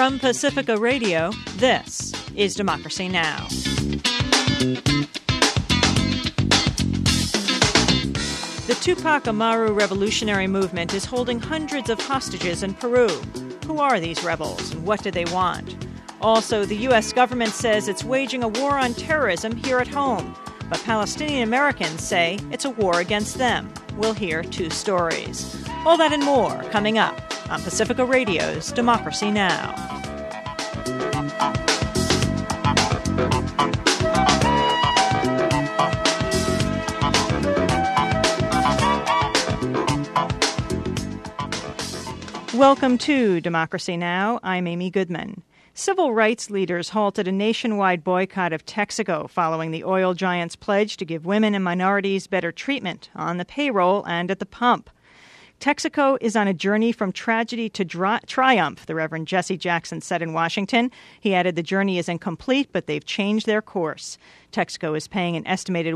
From Pacifica Radio, this is Democracy Now! The Tupac Amaru revolutionary movement is holding hundreds of hostages in Peru. Who are these rebels and what do they want? Also, the U.S. government says it's waging a war on terrorism here at home, but Palestinian Americans say it's a war against them. We'll hear two stories. All that and more coming up on Pacifica Radio's Democracy Now! Welcome to Democracy Now! I'm Amy Goodman. Civil rights leaders halted a nationwide boycott of Texaco following the oil giant's pledge to give women and minorities better treatment on the payroll and at the pump. Texaco is on a journey from tragedy to triumph, the Reverend Jesse Jackson said in Washington. He added the journey is incomplete, but they've changed their course. Texaco is paying an estimated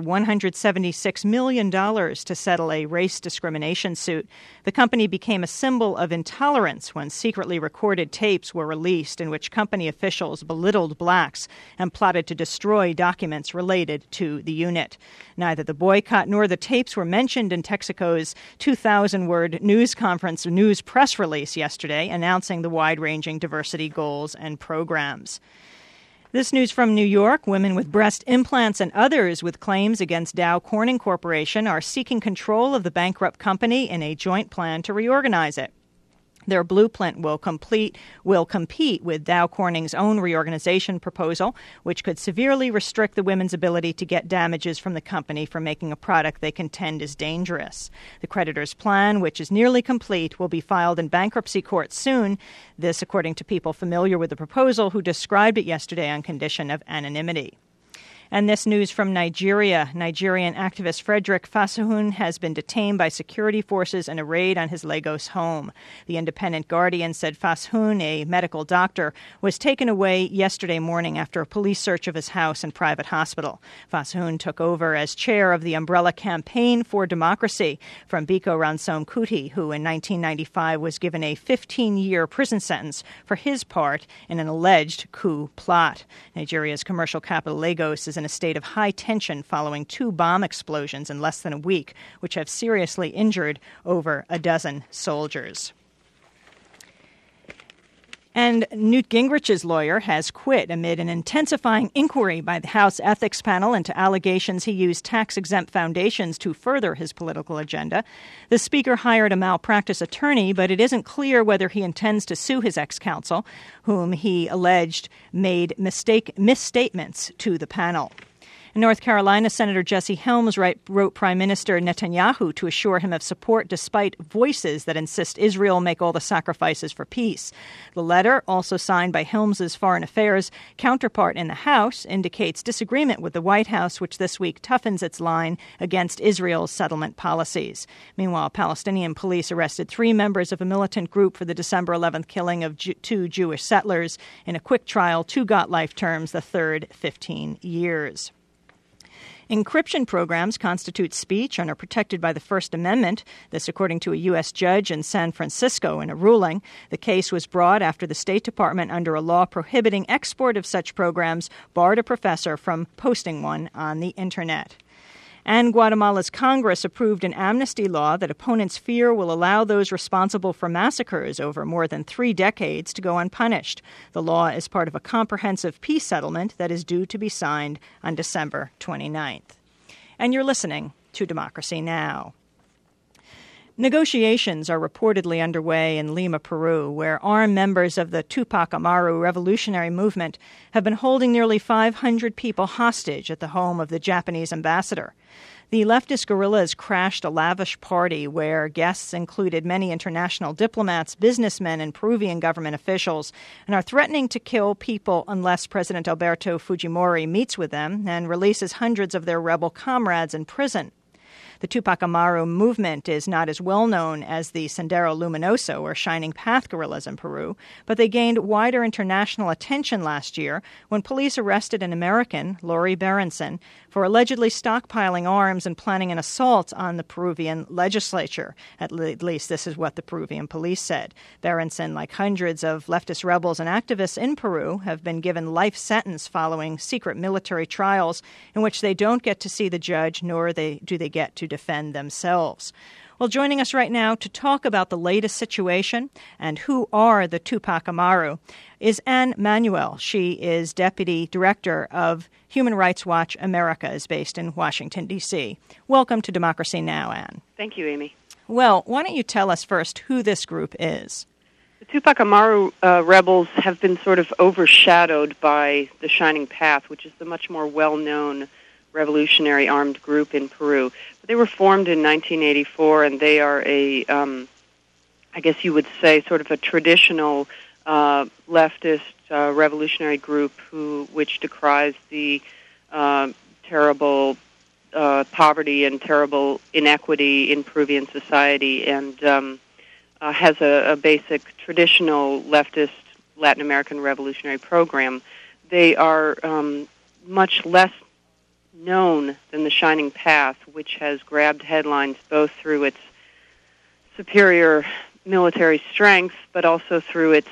$176 million to settle a race discrimination suit. The company became a symbol of intolerance when secretly recorded tapes were released in which company officials belittled blacks and plotted to destroy documents related to the unit. Neither the boycott nor the tapes were mentioned in Texaco's 2,000-word news press release yesterday announcing the wide-ranging diversity goals and programs. This news from New York. Women with breast implants and others with claims against Dow Corning Corporation are seeking control of the bankrupt company in a joint plan to reorganize it. Their blueprint will compete with Dow Corning's own reorganization proposal, which could severely restrict the women's ability to get damages from the company for making a product they contend is dangerous. The creditors' plan, which is nearly complete, will be filed in bankruptcy court soon. This, according to people familiar with the proposal who described it yesterday on condition of anonymity. And this news from Nigeria. Nigerian activist Frederick Fasihun has been detained by security forces in a raid on his Lagos home. The Independent Guardian said Fasihun, a medical doctor, was taken away yesterday morning after a police search of his house and private hospital. Fasihun took over as chair of the Umbrella Campaign for Democracy from Biko Ransom Kuti, who in 1995 was given a 15-year prison sentence for his part in an alleged coup plot. Nigeria's commercial capital, Lagos, is in a state of high tension following two bomb explosions in less than a week, which have seriously injured over a dozen soldiers. And Newt Gingrich's lawyer has quit amid an intensifying inquiry by the House Ethics Panel into allegations he used tax-exempt foundations to further his political agenda. The Speaker hired a malpractice attorney, but it isn't clear whether he intends to sue his ex-counsel, whom he alleged made misstatements to the panel. In North Carolina, Senator Jesse Helms wrote Prime Minister Netanyahu to assure him of support despite voices that insist Israel make all the sacrifices for peace. The letter, also signed by Helms's foreign affairs counterpart in the House, indicates disagreement with the White House, which this week toughens its line against Israel's settlement policies. Meanwhile, Palestinian police arrested 3 members of a militant group for the December 11th killing of 2 Jewish settlers. In a quick trial, 2 got life terms, the third 15 years. Encryption programs constitute speech and are protected by the First Amendment. This, according to a U.S. judge in San Francisco in a ruling. The case was brought after the State Department, under a law prohibiting export of such programs, barred a professor from posting one on the Internet. And Guatemala's Congress approved an amnesty law that opponents fear will allow those responsible for massacres over more than 3 decades to go unpunished. The law is part of a comprehensive peace settlement that is due to be signed on December 29th. And you're listening to Democracy Now! Negotiations are reportedly underway in Lima, Peru, where armed members of the Tupac Amaru revolutionary movement have been holding nearly 500 people hostage at the home of the Japanese ambassador. The leftist guerrillas crashed a lavish party where guests included many international diplomats, businessmen, and Peruvian government officials, and are threatening to kill people unless President Alberto Fujimori meets with them and releases hundreds of their rebel comrades in prison. The Tupac Amaru movement is not as well known as the Sendero Luminoso or Shining Path guerrillas in Peru, but they gained wider international attention last year when police arrested an American, Lori Berenson, for allegedly stockpiling arms and planning an assault on the Peruvian legislature. At least this is what the Peruvian police said. Berenson, like hundreds of leftist rebels and activists in Peru, have been given life sentence following secret military trials in which they don't get to see the judge, nor do they get to defend themselves. Well, joining us right now to talk about the latest situation and who are the Tupac Amaru is Anne Manuel. She is Deputy Director of Human Rights Watch America, is based in Washington, D.C. Welcome to Democracy Now!, Anne. Thank you, Amy. Well, why don't you tell us first who this group is? The Tupac Amaru rebels have been sort of overshadowed by the Shining Path, which is the much more well-known revolutionary armed group in Peru. They were formed in 1984, and they are I guess you would say, sort of a traditional leftist revolutionary group which decries the terrible poverty and terrible inequity in Peruvian society, and has a basic traditional leftist Latin American revolutionary program. They are much less known than the Shining Path, which has grabbed headlines both through its superior military strength, but also through its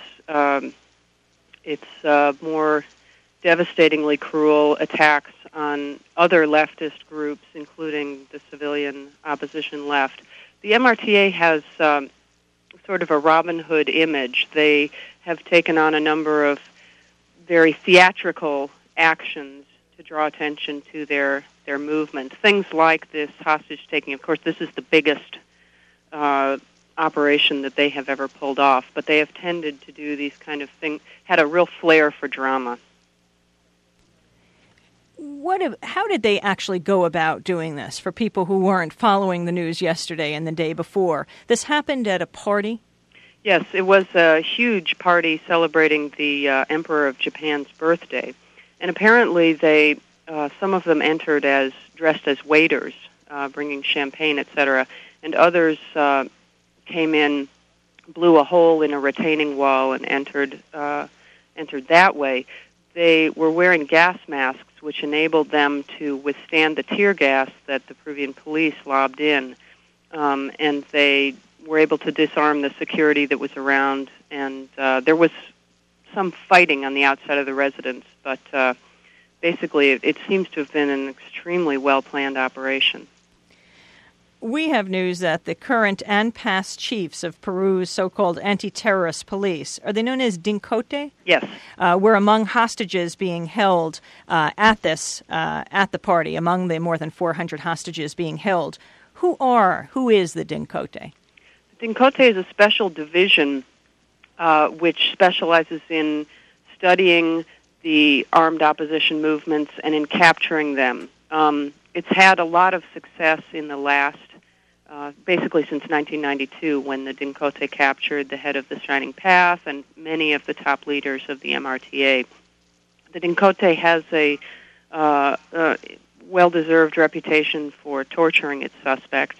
more devastatingly cruel attacks on other leftist groups, including the civilian opposition left. The MRTA has sort of a Robin Hood image. They have taken on a number of very theatrical actions to draw attention to their movement. Things like this hostage-taking. Of course, this is the biggest operation that they have ever pulled off, but they have tended to do these kind of things, had a real flair for drama. How did they actually go about doing this for people who weren't following the news yesterday and the day before? This happened at a party? Yes, it was a huge party celebrating the Emperor of Japan's birthday. And apparently some of them entered dressed as waiters, bringing champagne, etc., and others came in, blew a hole in a retaining wall, and entered that way. They were wearing gas masks, which enabled them to withstand the tear gas that the Peruvian police lobbed in, and they were able to disarm the security that was around, and there was some fighting on the outside of the residence, but basically it seems to have been an extremely well-planned operation. We have news that the current and past chiefs of Peru's so-called anti-terrorist police, are they known as DINCOTE? Yes. Were among hostages being held at the party, among the more than 400 hostages being held. Who is the DINCOTE? DINCOTE is a special division which specializes in studying the armed opposition movements and in capturing them. It's had a lot of success in the last, basically since 1992, when the DINCOTE captured the head of the Shining Path and many of the top leaders of the MRTA. The DINCOTE has a well-deserved reputation for torturing its suspects.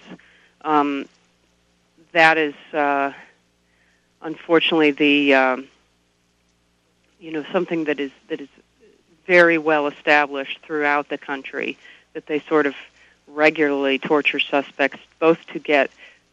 That is, unfortunately, something that is very well established throughout the country, that they sort of regularly torture suspects, both to get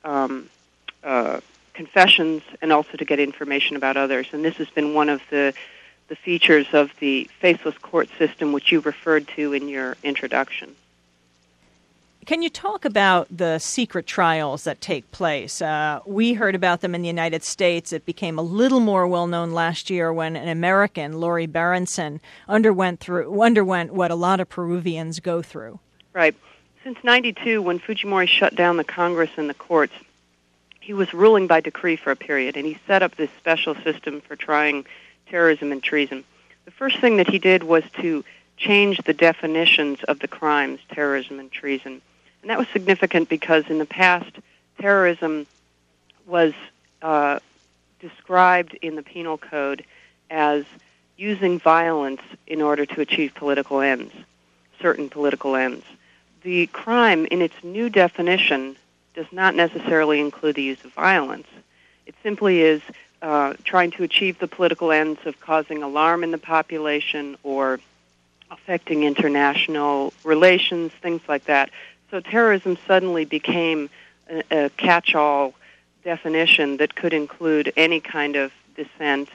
confessions and also to get information about others. And this has been one of the features of the faceless court system, which you referred to in your introduction. Can you talk about the secret trials that take place? We heard about them in the United States. It became a little more well-known last year when an American, Lori Berenson, underwent what a lot of Peruvians go through. Right. Since 1992, when Fujimori shut down the Congress and the courts, he was ruling by decree for a period, and he set up this special system for trying terrorism and treason. The first thing that he did was to change the definitions of the crimes, terrorism and treason. And that was significant because in the past, terrorism was described in the penal code as using violence in order to achieve political ends, certain political ends. the crime in its new definition does not necessarily include the use of violence. It simply is trying to achieve the political ends of causing alarm in the population or affecting international relations, things like that. So terrorism suddenly became a catch-all definition that could include any kind of dissent,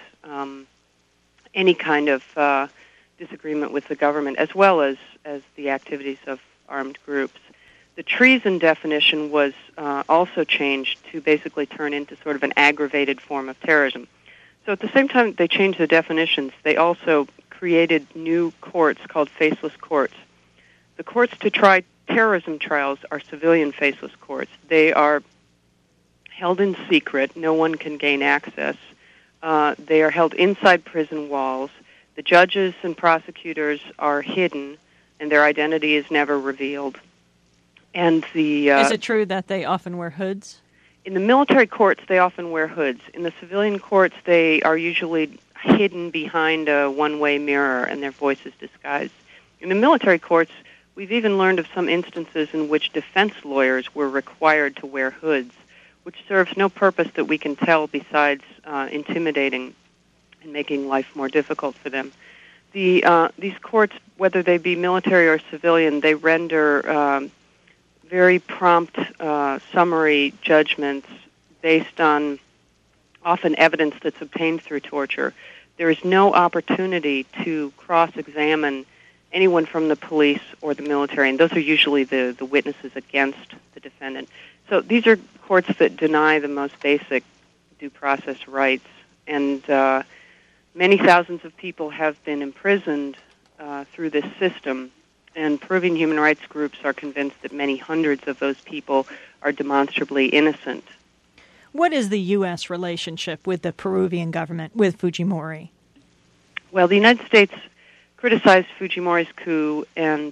any kind of disagreement with the government, as well as the activities of armed groups. The treason definition was also changed to basically turn into sort of an aggravated form of terrorism. So at the same time they changed the definitions, they also created new courts called faceless courts. The courts to try terrorism trials are civilian faceless courts. They are held in secret. No one can gain access. They are held inside prison walls. The judges and prosecutors are hidden, and their identity is never revealed. And is it true that they often wear hoods? In the military courts, they often wear hoods. In the civilian courts, they are usually hidden behind a one-way mirror, and their voice is disguised. In the military courts, we've even learned of some instances in which defense lawyers were required to wear hoods, which serves no purpose that we can tell besides intimidating and making life more difficult for them. These courts, whether they be military or civilian, they render very prompt, summary judgments based on often evidence that's obtained through torture. There is no opportunity to cross-examine anyone from the police or the military, and those are usually the witnesses against the defendant. So these are courts that deny the most basic due process rights, and many thousands of people have been imprisoned through this system, and Peruvian human rights groups are convinced that many hundreds of those people are demonstrably innocent. What is the U.S. relationship with the Peruvian government, with Fujimori? Well, the United States criticized Fujimori's coup and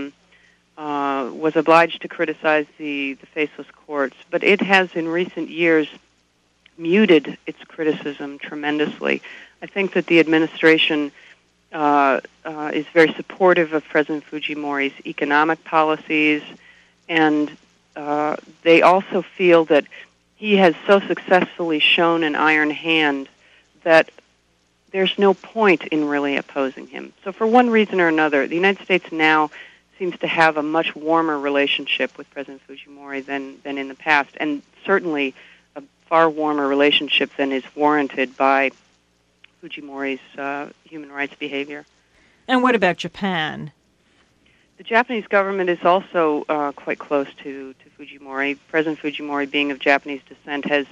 was obliged to criticize the faceless courts, but it has in recent years muted its criticism tremendously. I think that the administration is very supportive of President Fujimori's economic policies, and they also feel that he has so successfully shown an iron hand that there's no point in really opposing him. So for one reason or another, the United States now seems to have a much warmer relationship with President Fujimori than in the past, and certainly a far warmer relationship than is warranted by Fujimori's human rights behavior. And what about Japan? The Japanese government is also quite close to Fujimori. President Fujimori, being of Japanese descent, has,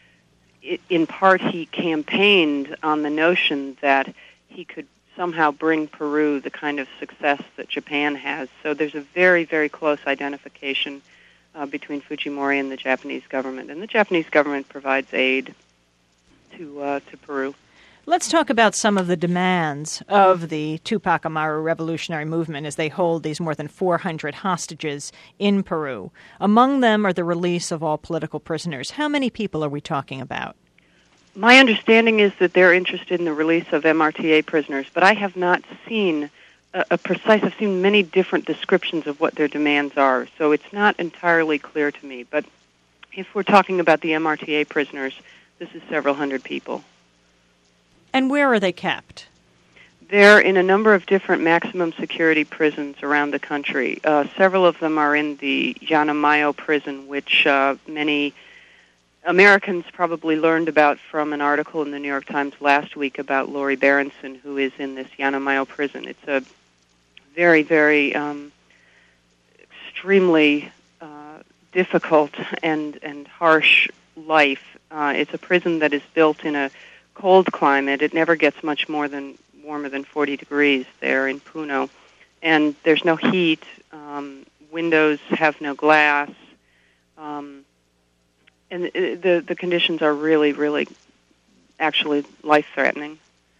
in part, he campaigned on the notion that he could somehow bring Peru the kind of success that Japan has. So there's a very, very close identification between Fujimori and the Japanese government. And the Japanese government provides aid to Peru. Let's talk about some of the demands of the Tupac Amaru revolutionary movement as they hold these more than 400 hostages in Peru. Among them are the release of all political prisoners. How many people are we talking about? My understanding is that they're interested in the release of MRTA prisoners, but I have not seen a precise, I've seen many different descriptions of what their demands are, so it's not entirely clear to me. But if we're talking about the MRTA prisoners, this is several hundred people. And where are they kept? They're in a number of different maximum security prisons around the country. Several of them are in the Yanamayo prison, which many Americans probably learned about from an article in the New York Times last week about Lori Berenson, who is in this Yanamayo prison. It's a very, very extremely difficult and harsh life. It's a prison that is built in a cold climate. It never gets much warmer than 40 degrees there in Puno. And there's no heat. Windows have no glass. And the conditions are really, really actually life-threatening.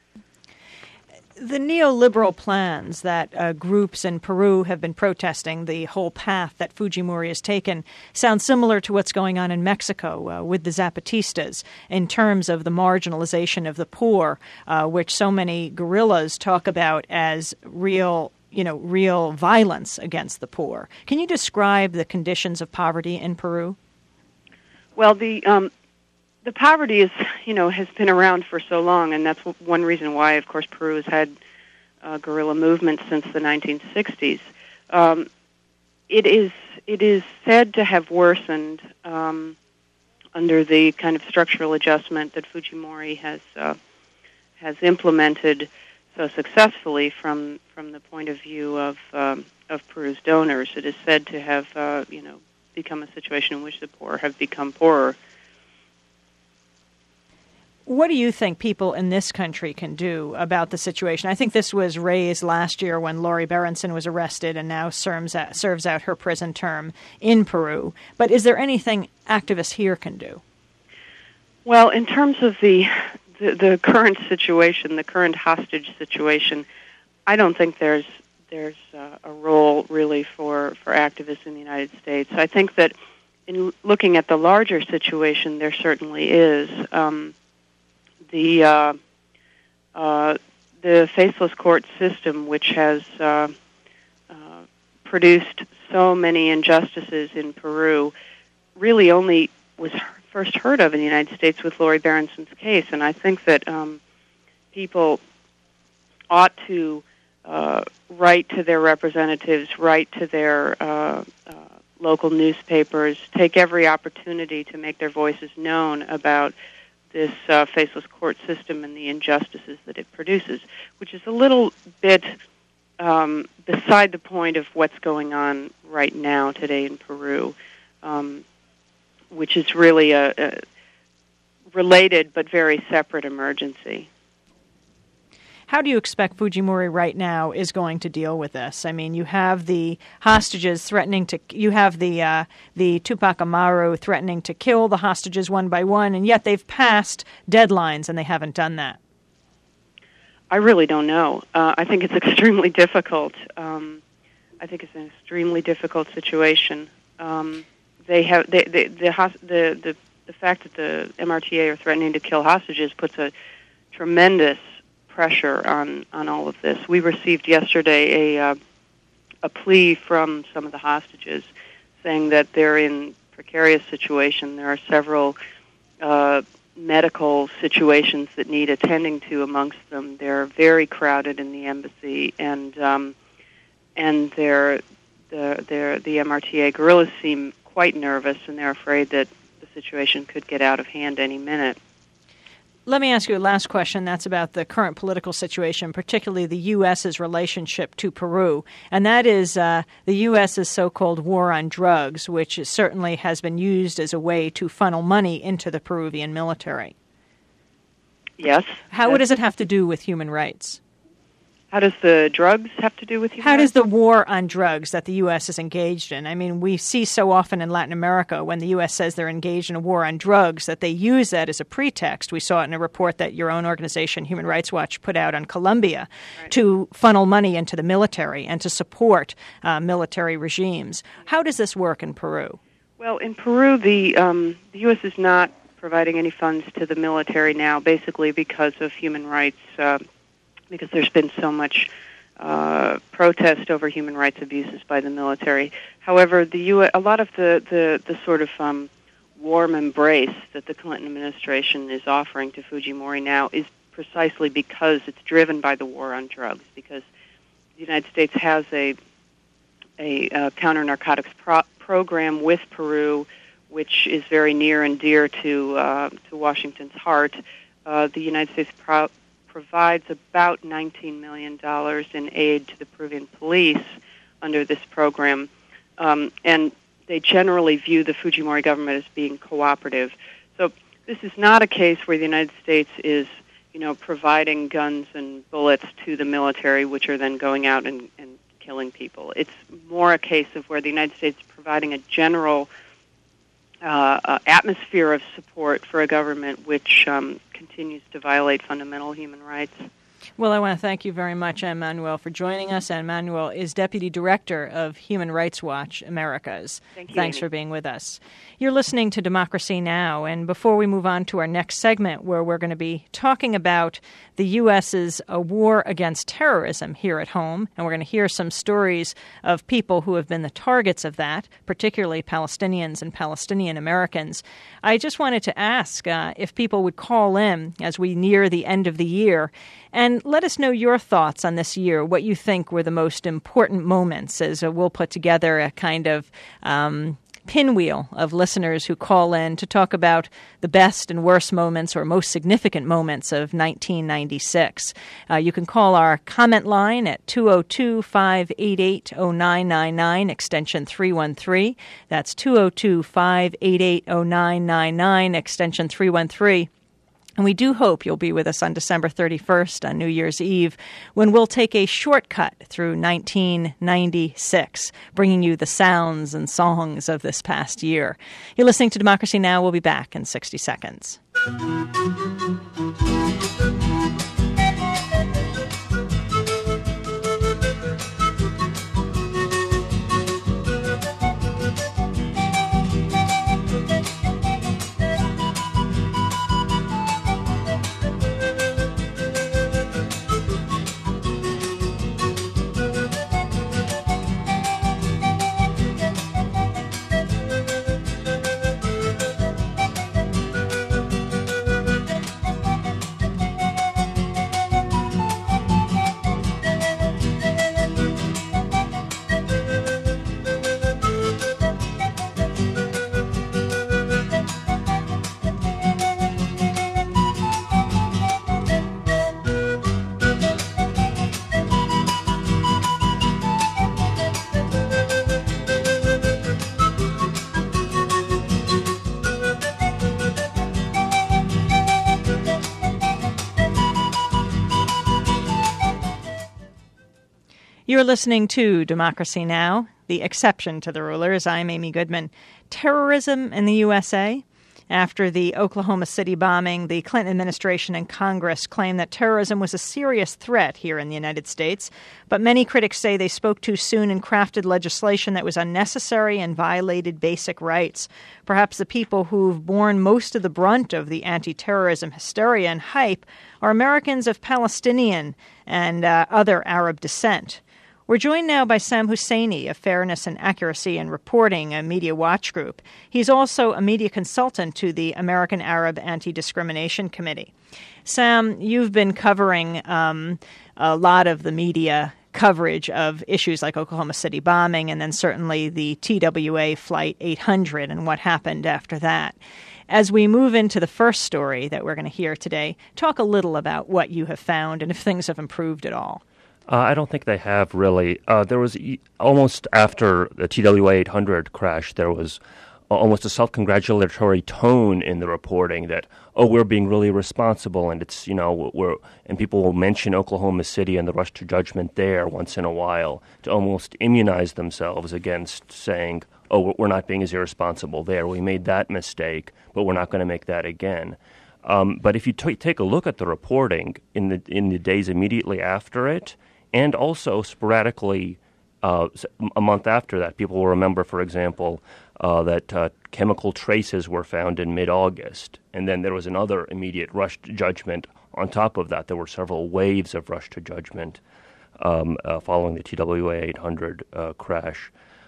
The neoliberal plans that groups in Peru have been protesting, the whole path that Fujimori has taken, sound similar to what's going on in Mexico with the Zapatistas in terms of the marginalization of the poor, which so many guerrillas talk about as real real violence against the poor. Can you describe the conditions of poverty in Peru? Well, the poverty has been around for so long, and that's one reason why, of course, Peru has had guerrilla movements since the 1960s. It is said to have worsened under the kind of structural adjustment that Fujimori has implemented so successfully from the point of view of Peru's donors. It is said to have become a situation in which the poor have become poorer. What do you think people in this country can do about the situation? I think this was raised last year when Lori Berenson was arrested and now serves out her prison term in Peru. But is there anything activists here can do? Well, in terms of the current situation, the current hostage situation, I don't think there's a role really for activists in the United States. I think that in looking at the larger situation, there certainly is. The faceless court system, which has produced so many injustices in Peru, really only was first heard of in the United States with Lori Berenson's case. And I think that people ought to write to their representatives, write to their local newspapers, take every opportunity to make their voices known about this faceless court system and the injustices that it produces, which is a little bit beside the point of what's going on right now today in Peru, which is really a related but very separate emergency. How do you expect Fujimori right now is going to deal with this? I mean, you have the hostages you have the Tupac Amaru threatening to kill the hostages one by one, and yet they've passed deadlines and they haven't done that. I really don't know. I think it's extremely difficult. I think it's an extremely difficult situation. The fact that the MRTA are threatening to kill hostages puts a tremendous pressure on all of this. We received yesterday a plea from some of the hostages saying that they're in precarious situation. There are several medical situations that need attending to amongst them. They're very crowded in the embassy, and the MRTA guerrillas seem quite nervous, and they're afraid that the situation could get out of hand any minute. Let me ask you a last question. That's about the current political situation, particularly the U.S.'s relationship to Peru. And that is the U.S.'s so-called war on drugs, which certainly has been used as a way to funnel money into the Peruvian military. Yes. What does it have to do with human rights? How does the drugs have to do with human rights? How does the war on drugs that the U.S. is engaged in? I mean, we see so often in Latin America when the U.S. says they're engaged in a war on drugs that they use that as a pretext. We saw it in a report that your own organization, Human Rights Watch, put out on Colombia to funnel money into the military and to support military regimes. How does this work in Peru? Well, in Peru, the U.S. is not providing any funds to the military now, basically because of human rights because there's been so much protest over human rights abuses by the military. However, a lot of the sort of warm embrace that the Clinton administration is offering to Fujimori now is precisely because it's driven by the war on drugs, because the United States has a counter-narcotics program with Peru, which is very near and dear to Washington's heart. The United States provides about $19 million in aid to the Peruvian police under this program, and they generally view the Fujimori government as being cooperative. So this is not a case where the United States is, providing guns and bullets to the military, which are then going out and killing people. It's more a case of where the United States is providing a general atmosphere of support for a government which continues to violate fundamental human rights. Well, I want to thank you very much, Anne Manuel, for joining us. Anne Manuel is Deputy Director of Human Rights Watch Americas. Thanks Amy. for being with us. You're listening to Democracy Now!, and before we move on to our next segment, where we're going to be talking about the U.S.'s war against terrorism here at home, and we're going to hear some stories of people who have been the targets of that, particularly Palestinians and Palestinian Americans, I just wanted to ask if people would call in as we near the end of the year and let us know your thoughts on this year, what you think were the most important moments, as we'll put together a kind of pinwheel of listeners who call in to talk about the best and worst moments or most significant moments of 1996. You can call our comment line at 202-588-0999, extension 313. That's 202-588-0999, extension 313. And we do hope you'll be with us on December 31st on New Year's Eve, when we'll take a shortcut through 1996, bringing you the sounds and songs of this past year. You're listening to Democracy Now! We'll be back in 60 seconds. You're listening to Democracy Now!, the exception to the rulers. I'm Amy Goodman. Terrorism in the USA. After the Oklahoma City bombing, the Clinton administration and Congress claimed that terrorism was a serious threat here in the United States. But many critics say they spoke too soon and crafted legislation that was unnecessary and violated basic rights. Perhaps the people who've borne most of the brunt of the anti-terrorism hysteria and hype are Americans of Palestinian and other Arab descent. We're joined now by Sam Husseini of Fairness and Accuracy in Reporting, a media watch group. He's also a media consultant to the American Arab Anti-Discrimination Committee. Sam, you've been covering a lot of the media coverage of issues like Oklahoma City bombing and then certainly the TWA Flight 800 and what happened after that. As we move into the first story that we're going to hear today, talk a little about what you have found and if things have improved at all. I don't think they have, really. There was almost after the TWA 800 crash, there was almost a self-congratulatory tone in the reporting that, we're being really responsible, and it's, and people will mention Oklahoma City and the rush to judgment there once in a while to almost immunize themselves against saying, we're not being as irresponsible there. We made that mistake, but we're not going to make that again. But if you take a look at the reporting in the days immediately after it, and also sporadically a month after that, people will remember, for example, that chemical traces were found in mid-August. And then there was another immediate rush to judgment on top of that. There were several waves of rush to judgment following the TWA 800 crash.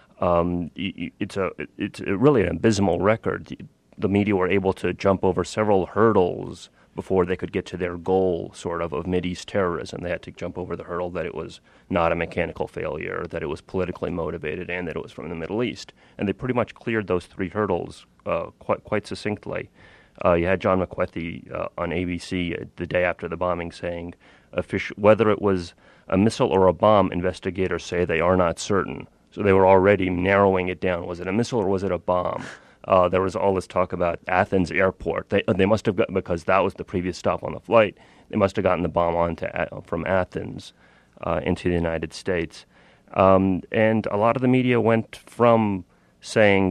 It's really an abysmal record. The media were able to jump over several hurdles before they could get to their goal, sort of Mideast terrorism. They had to jump over the hurdle that it was not a mechanical failure, that it was politically motivated, and that it was from the Middle East. And they pretty much cleared those three hurdles quite succinctly. You had John McWethy on ABC the day after the bombing saying, whether it was a missile or a bomb, investigators say they are not certain. So they were already narrowing it down. Was it a missile or was it a bomb? There was all this talk about Athens airport. They must have because that was the previous stop on the flight, they must have gotten the bomb from Athens into the United States. And a lot of the media went from saying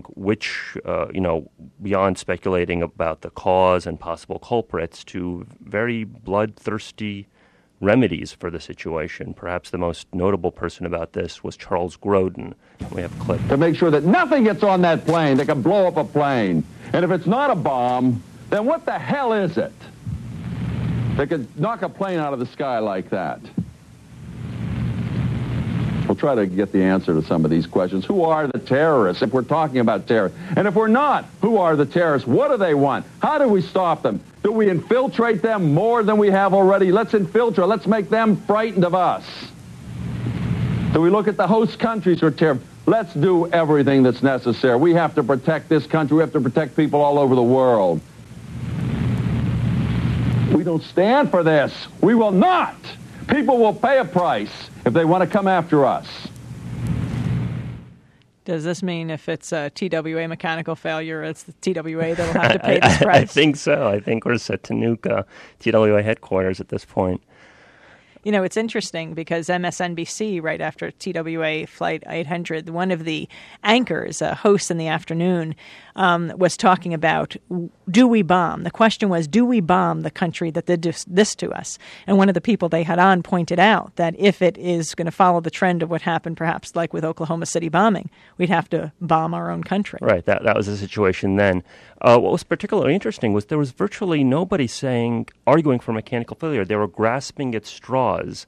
beyond speculating about the cause and possible culprits to very bloodthirsty remedies for the situation. Perhaps the most notable person about this was Charles Grodin. We have a clip. To make sure that nothing gets on that plane that can blow up a plane. And if it's not a bomb, then what the hell is it that could knock a plane out of the sky like that? We'll try to get the answer to some of these questions. Who are the terrorists, if we're talking about terrorists? And if we're not, who are the terrorists? What do they want? How do we stop them? Do we infiltrate them more than we have already? Let's infiltrate. Let's make them frightened of us. Do we look at the host countries who are terrorists? Let's do everything that's necessary. We have to protect this country. We have to protect people all over the world. We don't stand for this. We will not. People will pay a price if they want to come after us. Does this mean if it's a TWA mechanical failure, it's the TWA that will have to pay this price? I think so. I think we're set to nuke TWA headquarters at this point. You know, it's interesting because MSNBC, right after TWA Flight 800, one of the anchors, hosts in the afternoon, was talking about, do we bomb? The question was, do we bomb the country that did this to us? And one of the people they had on pointed out that if it is going to follow the trend of what happened, perhaps like with Oklahoma City bombing, we'd have to bomb our own country. Right. That was the situation then. What was particularly interesting was there was virtually nobody arguing for mechanical failure. They were grasping at straws.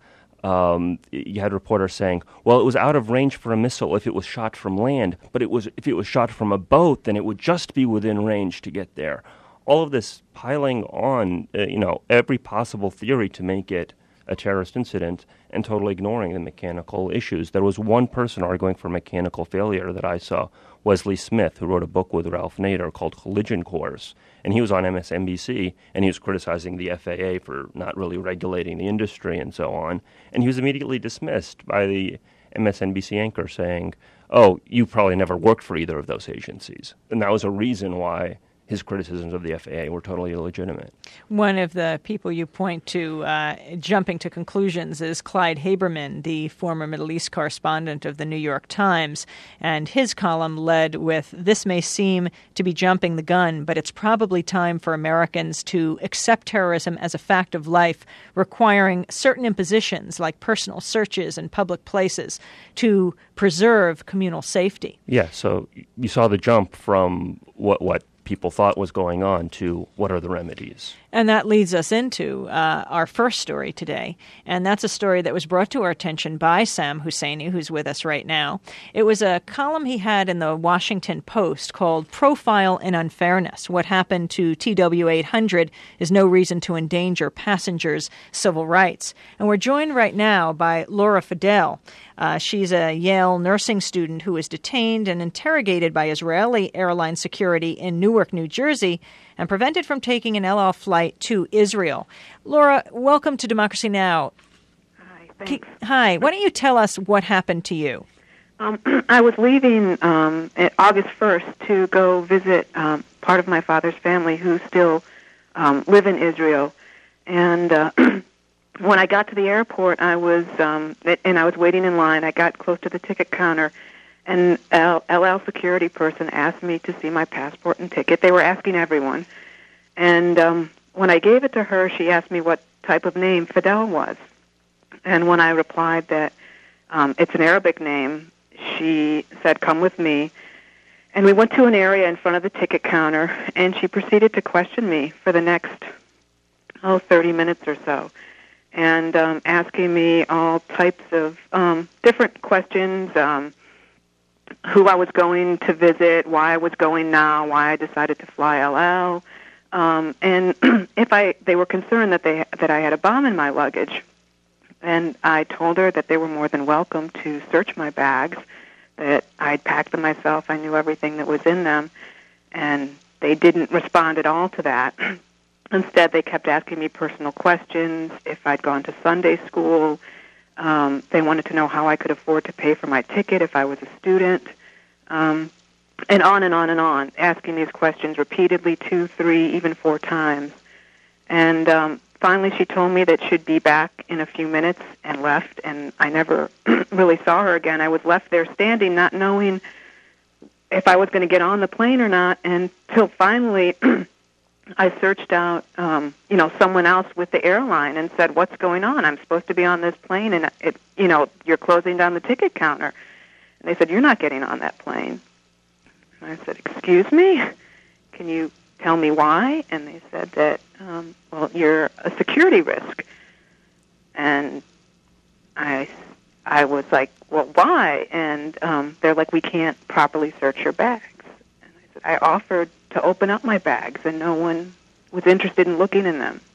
You had reporters saying, well, it was out of range for a missile if it was shot from land, but if it was shot from a boat, then it would just be within range to get there. All of this piling on, every possible theory to make it a terrorist incident and totally ignoring the mechanical issues. There was one person arguing for mechanical failure that I saw, Wesley Smith, who wrote a book with Ralph Nader called Collision Course. And he was on MSNBC, and he was criticizing the FAA for not really regulating the industry and so on. And he was immediately dismissed by the MSNBC anchor saying, oh, you probably never worked for either of those agencies. And that was a reason why his criticisms of the FAA were totally illegitimate. One of the people you point to jumping to conclusions is Clyde Haberman, the former Middle East correspondent of the New York Times. And his column led with, this may seem to be jumping the gun, but it's probably time for Americans to accept terrorism as a fact of life, requiring certain impositions like personal searches in public places to preserve communal safety. Yeah, so you saw the jump from what people thought was going on to what are the remedies. And that leads us into our first story today. And that's a story that was brought to our attention by Sam Husseini, who's with us right now. It was a column he had in the Washington Post called Profile in Unfairness. What happened to TW 800 is no reason to endanger passengers' civil rights. And we're joined right now by Laura Fidel. She's a Yale nursing student who was detained and interrogated by Israeli airline security in Newark, New Jersey, and prevented from taking an El Al flight to Israel. Laura, welcome to Democracy Now! Hi, thanks. Hi. Why don't you tell us what happened to you? I was leaving August 1st to go visit part of my father's family who still live in Israel. And when I got to the airport, I was waiting in line. I got close to the ticket counter, and El Al security person asked me to see my passport and ticket. They were asking everyone. And when I gave it to her, she asked me what type of name Fidel was. And when I replied that it's an Arabic name, she said, come with me. And we went to an area in front of the ticket counter, and she proceeded to question me for the next, 30 minutes or so, and asking me all types of different questions, who I was going to visit, why I was going now, why I decided to fly El Al, and they were concerned that I had a bomb in my luggage. And I told her that they were more than welcome to search my bags, that I'd packed them myself, I knew everything that was in them, and they didn't respond at all to that. Instead, they kept asking me personal questions, if I'd gone to Sunday school. They wanted to know how I could afford to pay for my ticket if I was a student, and on and on and on, asking these questions repeatedly 2, 3, even 4 times. And finally, she told me that she'd be back in a few minutes and left, and I never really saw her again. I was left there standing, not knowing if I was going to get on the plane or not, until finally I searched out, someone else with the airline and said, "What's going on? I'm supposed to be on this plane, and you're closing down the ticket counter." And they said, "You're not getting on that plane." And I said, "Excuse me? Can you tell me why?" And they said that, you're a security risk. And I was like, "Well, why?" And they're like, "We can't properly search your bags." And I said, "I offered to open up my bags, and no one was interested in looking in them."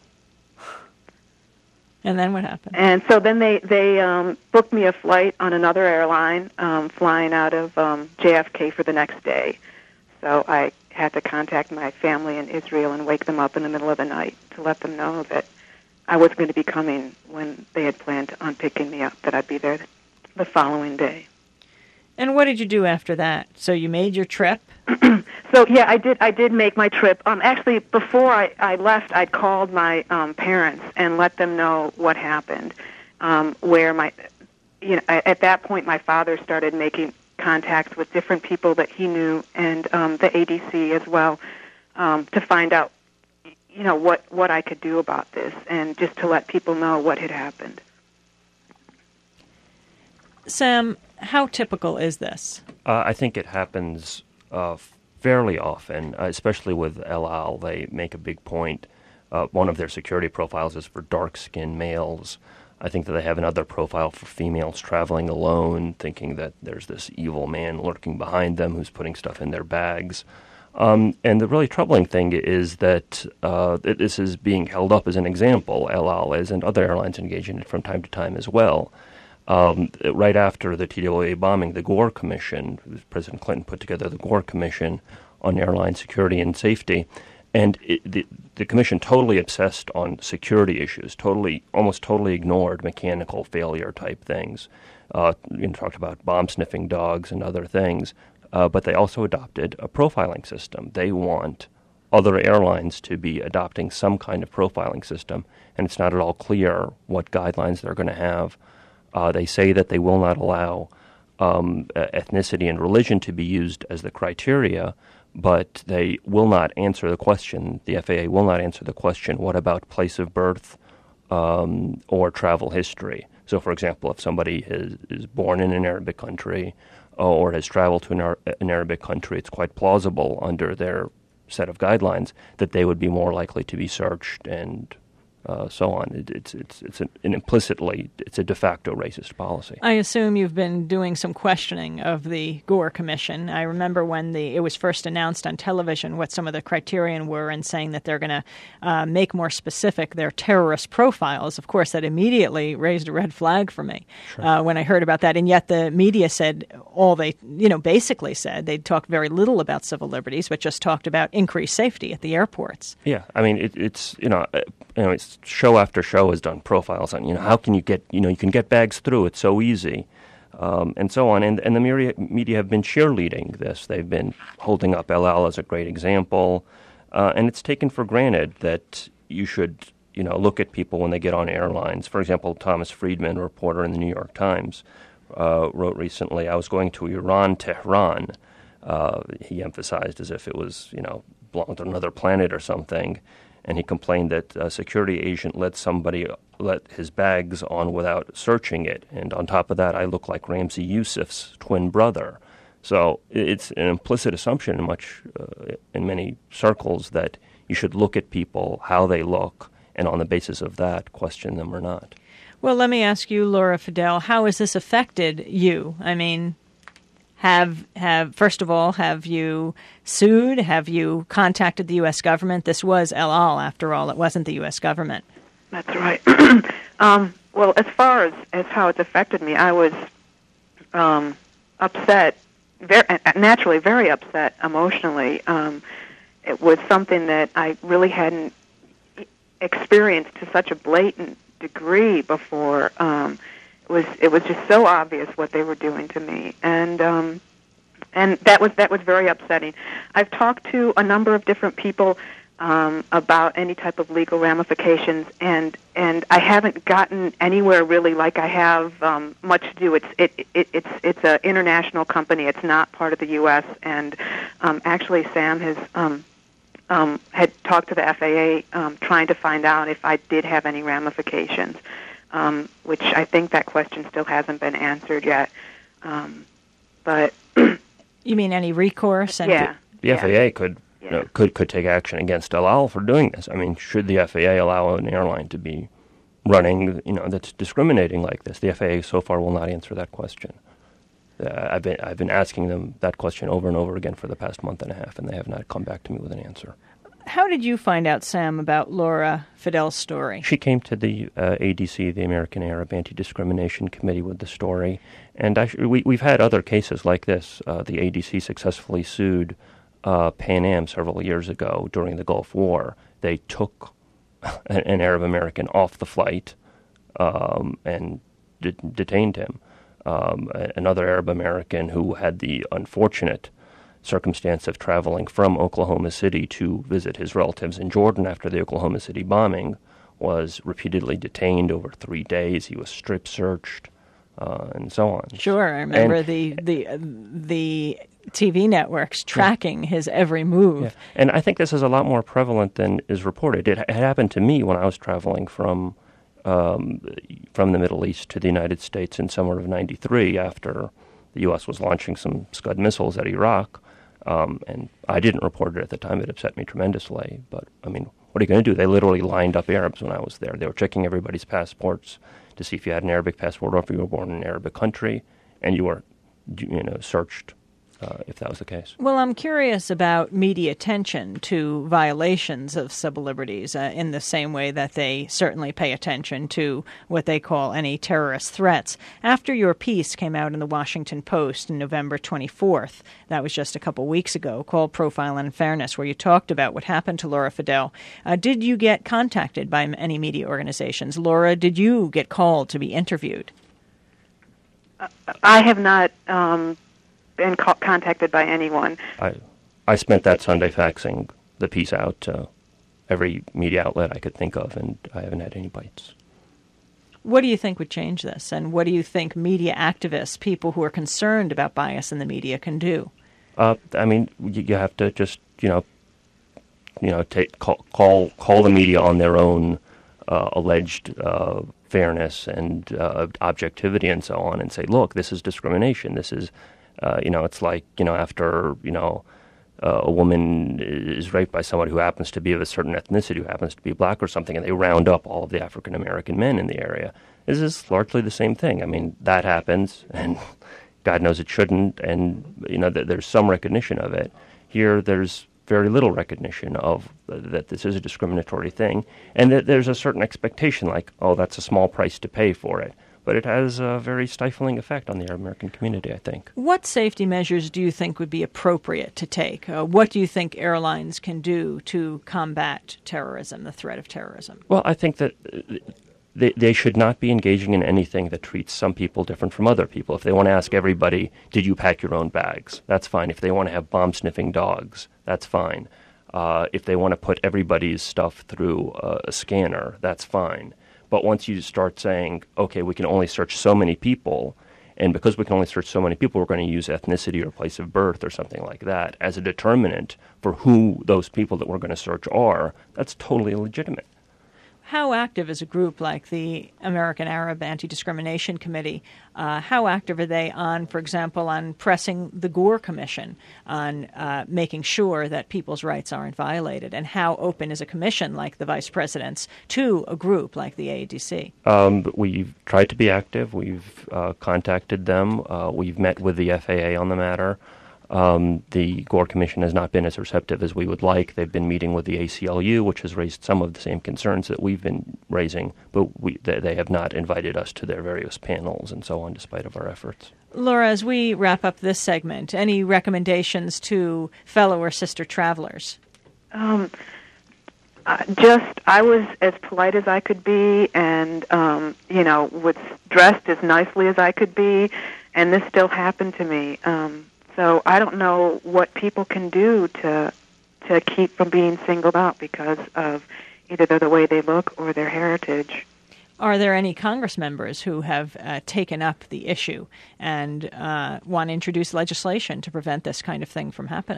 And then what happened? And so then they booked me a flight on another airline, flying out of JFK for the next day. So I had to contact my family in Israel and wake them up in the middle of the night to let them know that I was going to be coming when they had planned on picking me up, that I'd be there the following day. And what did you do after that? So you made your trip? So yeah, I did make my trip. Actually, before I left, I'd called my parents and let them know what happened. At that point, my father started making contacts with different people that he knew, and the ADC as well, to find out, what I could do about this, and just to let people know what had happened. Sam, how typical is this? I think it happens fairly often, especially with El Al. They make a big point. One of their security profiles is for dark-skinned males. I think that they have another profile for females traveling alone, thinking that there's this evil man lurking behind them who's putting stuff in their bags. And the really troubling thing is that this is being held up as an example. El Al is, and other airlines engage in it from time to time as well. Right after the TWA bombing, the Gore Commission, President Clinton put together the Gore Commission on airline security and safety, and the commission totally obsessed on security issues, almost totally ignored mechanical failure type things. Talked about bomb-sniffing dogs and other things, but they also adopted a profiling system. They want other airlines to be adopting some kind of profiling system, and it's not at all clear what guidelines they're going to have. They say that they will not allow ethnicity and religion to be used as the criteria, but they will not answer the question. The FAA will not answer the question, what about place of birth or travel history? So, for example, if somebody is born in an Arabic country or has traveled to an Arabic country, it's quite plausible under their set of guidelines that they would be more likely to be searched and so on. It's a de facto racist policy. I assume you've been doing some questioning of the Gore Commission. I remember when it was first announced on television what some of the criterion were, and saying that they're going to make more specific their terrorist profiles. Of course, that immediately raised a red flag for me when I heard about that. And yet the media said basically said they'd talked very little about civil liberties, but just talked about increased safety at the airports. Yeah, I mean it's show after show has done profiles on how can you get you can get bags through, it's so easy, and so on, and the media have been cheerleading this. They've been holding up El Al as a great example, and it's taken for granted that you should look at people when they get on airlines. For example, Thomas Friedman, a reporter in the New York Times, wrote recently, "I was going to Iran, Tehran." He emphasized as if it was belonged to another planet or something. And he complained that a security agent let his bags on without searching it. And on top of that, I look like Ramzi Yousef's twin brother. So it's an implicit assumption in many circles that you should look at people, how they look, and on the basis of that, question them or not. Well, let me ask you, Laura Fidel, how has this affected you? I mean, first of all, have you sued? Have you contacted the U.S. government? This was El Al, after all. It wasn't the U.S. government. That's right. Well, as far as how it's affected me, I was upset, naturally very upset emotionally. It was something that I really hadn't experienced to such a blatant degree before. It was just so obvious what they were doing to me, and that was very upsetting. I've talked to a number of different people about any type of legal ramifications, and I haven't gotten anywhere really like I have much to do. It's an international company. It's not part of the U.S. And actually, Sam has had talked to the FAA trying to find out if I did have any ramifications, which I think that question still hasn't been answered yet. But you mean any recourse? And yeah. The FAA could take action against El Al for doing this. I mean, should the FAA allow an airline to be running, that's discriminating like this? The FAA so far will not answer that question. I've been asking them that question over and over again for the past month and a half, and they have not come back to me with an answer. How did you find out, Sam, about Laura Fidel's story? She came to the ADC, the American Arab Anti-Discrimination Committee, with the story. And we've had other cases like this. The ADC successfully sued Pan Am several years ago during the Gulf War. They took an Arab American off the flight and detained him. Another Arab American who had the unfortunate circumstance of traveling from Oklahoma City to visit his relatives in Jordan after the Oklahoma City bombing was repeatedly detained over 3 days. He was strip searched and so on. Sure, I remember the TV networks tracking his every move. Yeah. And I think this is a lot more prevalent than is reported. It happened to me when I was traveling from the Middle East to the United States in summer of '93 after the U.S. was launching some Scud missiles at Iraq. And I didn't report it at the time. It upset me tremendously. But, I mean, what are you going to do? They literally lined up Arabs when I was there. They were checking everybody's passports to see if you had an Arabic passport or if you were born in an Arabic country, and you were, searched if that was the case. Well, I'm curious about media attention to violations of civil liberties in the same way that they certainly pay attention to what they call any terrorist threats. After your piece came out in the Washington Post on November 24th, that was just a couple weeks ago, called Profile and Fairness, where you talked about what happened to Laura Fidel, did you get contacted by any media organizations? Laura, did you get called to be interviewed? I have not been contacted by anyone. I spent that Sunday faxing the piece out to every media outlet I could think of, and I haven't had any bites. What do you think would change this, and what do you think media activists, people who are concerned about bias in the media, can do? I mean, you have to just call the media on their own alleged fairness and objectivity and so on, and say, look, this is discrimination. This is it's like, after, a woman is raped by someone who happens to be of a certain ethnicity, who happens to be black or something, and they round up all of the African-American men in the area. This is largely the same thing. I mean, that happens, and God knows it shouldn't, and, there's some recognition of it. Here, there's very little recognition of that this is a discriminatory thing, and that there's a certain expectation like, oh, that's a small price to pay for it. But it has a very stifling effect on the Arab American community, I think. What safety measures do you think would be appropriate to take? What do you think airlines can do to combat terrorism, the threat of terrorism? Well, I think that they should not be engaging in anything that treats some people different from other people. If they want to ask everybody, did you pack your own bags? That's fine. If they want to have bomb-sniffing dogs, that's fine. If they want to put everybody's stuff through a scanner, that's fine. But once you start saying, okay, we can only search so many people, and because we can only search so many people, we're going to use ethnicity or place of birth or something like that as a determinant for who those people that we're going to search are, that's totally illegitimate. How active is a group like the American Arab Anti-Discrimination Committee? How active are they on, for example, on pressing the Gore Commission, on making sure that people's rights aren't violated? And how open is a commission like the Vice President's to a group like the ADC? We've tried to be active. We've contacted them. We've met with the FAA on the matter. The Gore Commission has not been as receptive as we would like. They've been meeting with the ACLU, which has raised some of the same concerns that we've been raising, but they have not invited us to their various panels and so on, despite of our efforts. Laura, as we wrap up this segment, any recommendations to fellow or sister travelers? I was as polite as I could be and, was dressed as nicely as I could be, and this still happened to me. So I don't know what people can do to keep from being singled out because of either the way they look or their heritage. Are there any Congress members who have taken up the issue and want to introduce legislation to prevent this kind of thing from happening?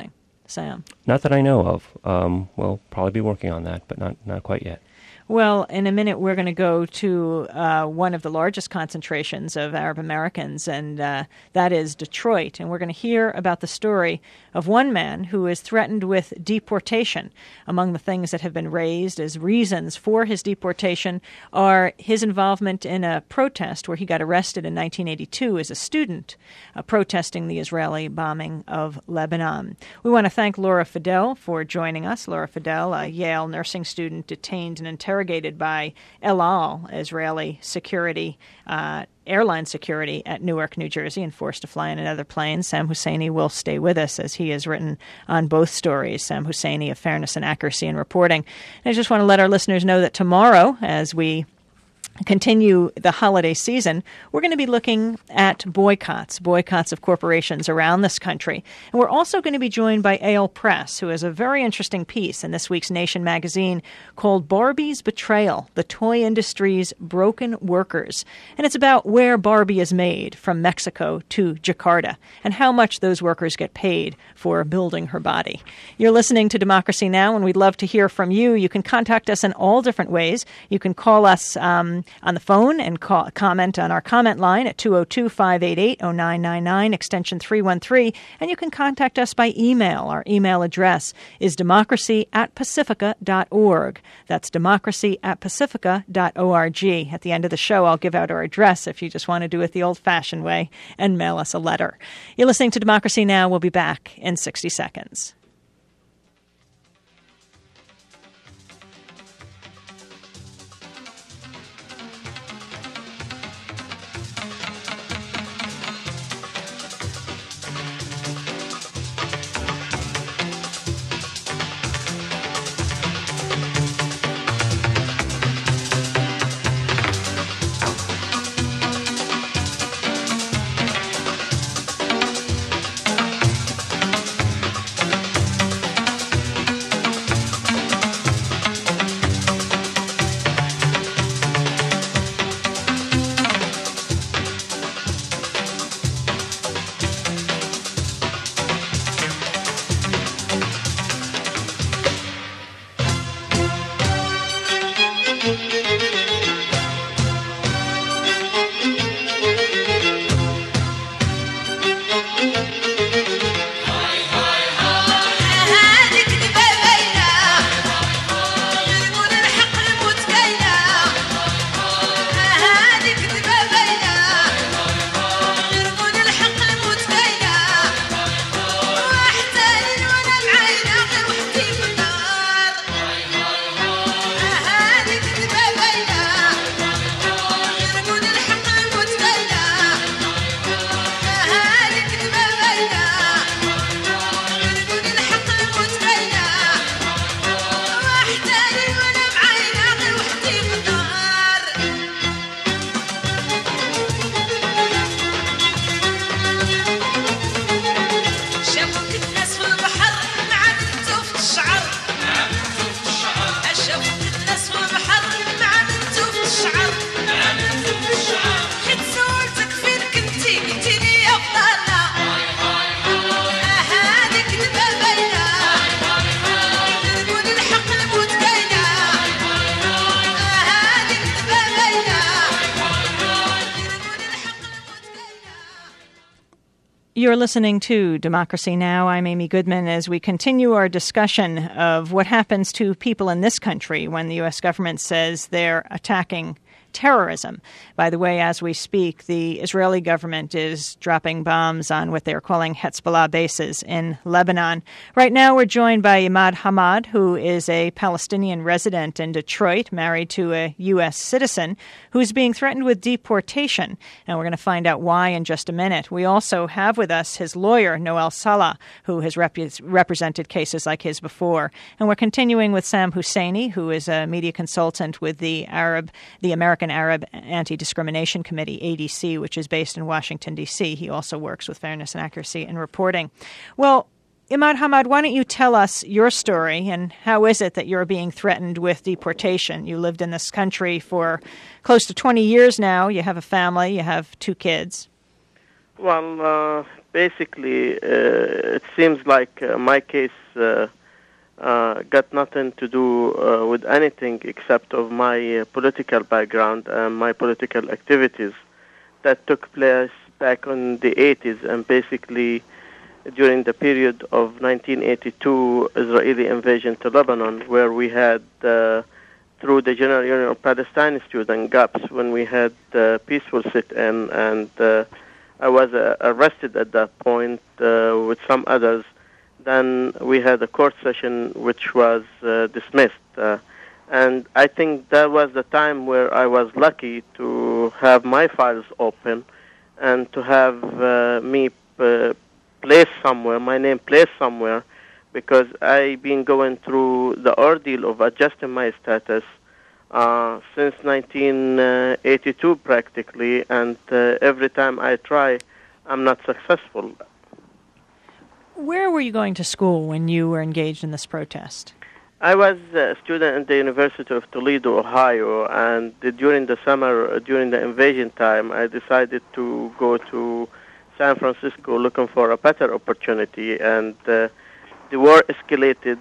Sam? Not that I know of. We'll probably be working on that, but not quite yet. Well, in a minute, we're going to go to one of the largest concentrations of Arab Americans, and that is Detroit. And we're going to hear about the story of one man who is threatened with deportation. Among the things that have been raised as reasons for his deportation are his involvement in a protest where he got arrested in 1982 as a student, protesting the Israeli bombing of Lebanon. We want to thank Laura Fidel for joining us. Laura Fidel, a Yale nursing student detained and interrogated by El Al, Israeli security, airline security at Newark, New Jersey, and forced to fly in another plane. Sam Husseini will stay with us as he has written on both stories. Sam Husseini of Fairness and Accuracy in Reporting. And I just want to let our listeners know that tomorrow, as we continue the holiday season, we're going to be looking at boycotts of corporations around this country. And we're also going to be joined by A.L. Press, who has a very interesting piece in this week's Nation magazine called Barbie's Betrayal, the Toy Industry's Broken Workers. And it's about where Barbie is made from Mexico to Jakarta and how much those workers get paid for building her body. You're listening to Democracy Now!, and we'd love to hear from you. You can contact us in all different ways. You can call us on the phone and comment on our comment line at 202-588-0999, extension 313. And you can contact us by email. Our email address is democracy@pacifica.org. That's democracy@pacifica.org. At the end of the show, I'll give out our address if you just want to do it the old-fashioned way and mail us a letter. You're listening to Democracy Now! We'll be back in 60 seconds. You're listening to Democracy Now! I'm Amy Goodman as we continue our discussion of what happens to people in this country when the U.S. government says they're attacking terrorism. By the way, as we speak, the Israeli government is dropping bombs on what they're calling Hezbollah bases in Lebanon. Right now, we're joined by Imad Hamad, who is a Palestinian resident in Detroit, married to a U.S. citizen, who's being threatened with deportation. And we're going to find out why in just a minute. We also have with us his lawyer, Noel Salah, who has represented cases like his before. And we're continuing with Sam Husseini, who is a media consultant with the American Arab Anti-Discrimination Committee, ADC, which is based in Washington, D.C. He also works with Fairness and Accuracy in Reporting. Well, Imad Hamad, why don't you tell us your story and how is it that you're being threatened with deportation? You lived in this country for close to 20 years now. You have a family. You have 2 kids. Well, basically, it seems like my case got nothing to do with anything except of my political background and my political activities that took place back in the 80s, and basically during the period of 1982 Israeli invasion to Lebanon, where we had, through the General Union of Palestine Students, GUPS, when we had peaceful sit-in, and I was arrested at that point with some others. Then we had a court session which was dismissed. And I think that was the time where I was lucky to have my files open and to have me placed somewhere, my name placed somewhere, because I've been going through the ordeal of adjusting my status since 1982 practically, and every time I try, I'm not successful. Where were you going to school when you were engaged in this protest? I was a student at the University of Toledo, Ohio, and during the summer, during the invasion time, I decided to go to San Francisco looking for a better opportunity, and the war escalated.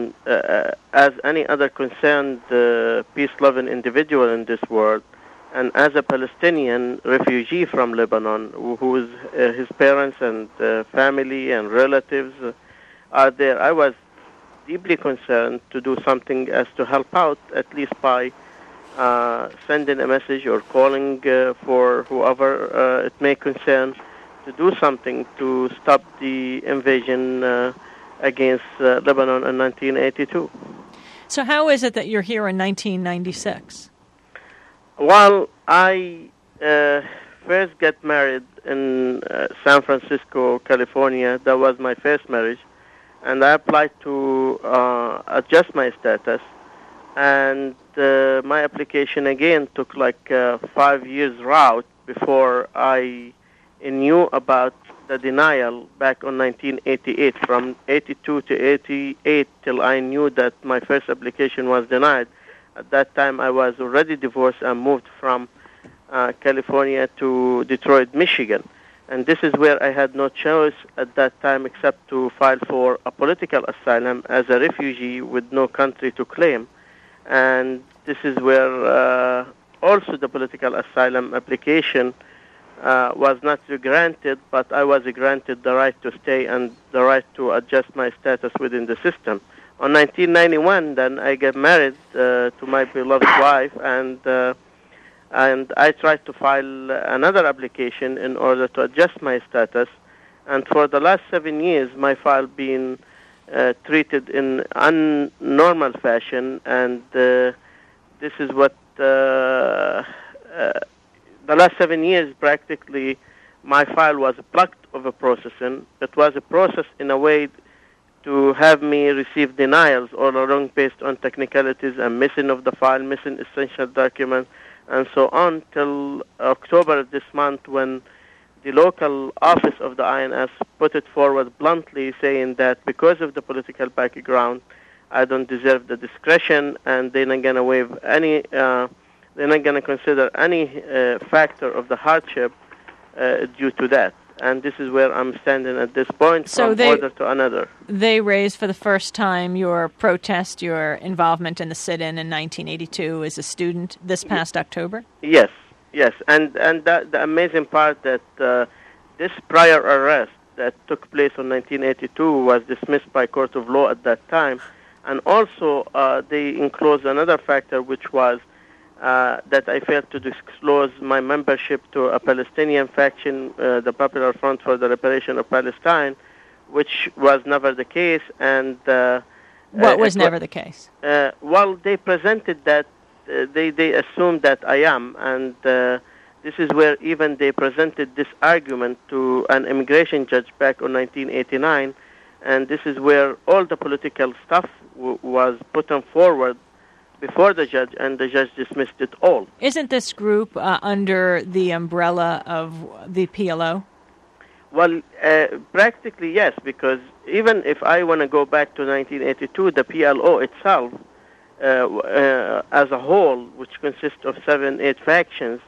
As any other concerned peace-loving individual in this world, and as a Palestinian refugee from Lebanon, whose his parents and family and relatives are there, I was deeply concerned to do something as to help out, at least by sending a message or calling for whoever it may concern to do something to stop the invasion against Lebanon in 1982. So how is it that you're here in 1996? Well, I first got married in San Francisco, California. That was my first marriage. And I applied to adjust my status. And my application again took like 5 years route before I knew about the denial back on 1988. From 82 to 88 till I knew that my first application was denied. At that time, I was already divorced and moved from California to Detroit, Michigan. And this is where I had no choice at that time except to file for a political asylum as a refugee with no country to claim. And this is where also the political asylum application was not granted, but I was granted the right to stay and the right to adjust my status within the system. On 1991, then I got married to my beloved wife, and I tried to file another application in order to adjust my status. And for the last 7 years, my file been treated in unnormal fashion, and this is what the last 7 years practically my file was blocked of a processing. It was a process in a way to have me receive denials all along based on technicalities and missing of the file, missing essential documents, and so on, till October of this month, when the local office of the INS put it forward bluntly, saying that because of the political background, I don't deserve the discretion, and they're not going to waive any, they're not going to consider any factor of the hardship due to that. And this is where I'm standing at this point, so from order to another. They raised for the first time your protest, your involvement in the sit-in 1982 as a student this past October? Yes. And the amazing part that this prior arrest that took place in 1982 was dismissed by court of law at that time. And also they enclosed another factor, which was that I failed to disclose my membership to a Palestinian faction, the Popular Front for the Liberation of Palestine, which was never the case. And what was never the case? Well, they presented that they assumed that I am, and this is where even they presented this argument to an immigration judge back in 1989, and this is where all the political stuff was put on forward before the judge, and the judge dismissed it all. Isn't this group under the umbrella of the PLO? Well, practically yes, because even if I want to go back to 1982, the PLO itself, as a whole, which consists of 7-8 factions,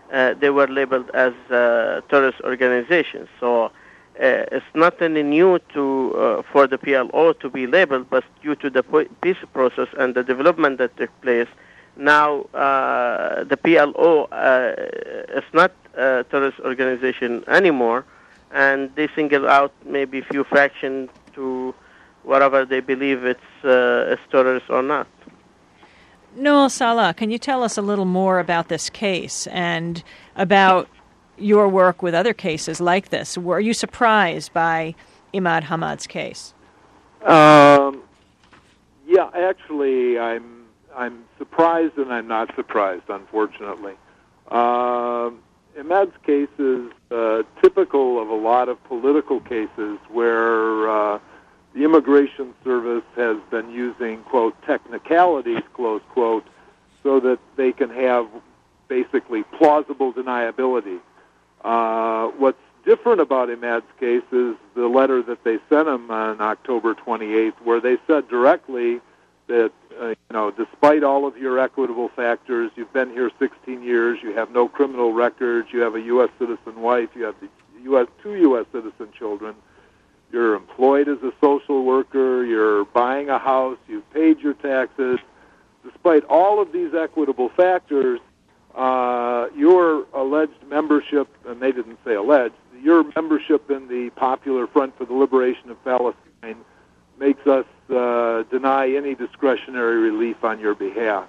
they were labeled as terrorist organizations. So it's not any new for the PLO to be labeled, but due to the peace process and the development that took place, now the PLO is not a terrorist organization anymore, and they single out maybe a few factions to whatever they believe it's terrorist or not. Noel Salah, can you tell us a little more about this case and about your work with other cases like this? Were you surprised by Imad Hamad's case? Yeah, actually, I'm surprised and I'm not surprised, unfortunately. Imad's case is typical of a lot of political cases where the Immigration Service has been using, quote, technicalities, close quote, so that they can have basically plausible deniability. What's different about Imad's case is the letter that they sent him on October 28th, where they said directly that, despite all of your equitable factors, you've been here 16 years, you have no criminal records, you have a U.S. citizen wife, you have two U.S. citizen children, you're employed as a social worker, you're buying a house, you've paid your taxes. Despite all of these equitable factors, your alleged membership, and they didn't say alleged, your membership in the Popular Front for the Liberation of Palestine makes us deny any discretionary relief on your behalf.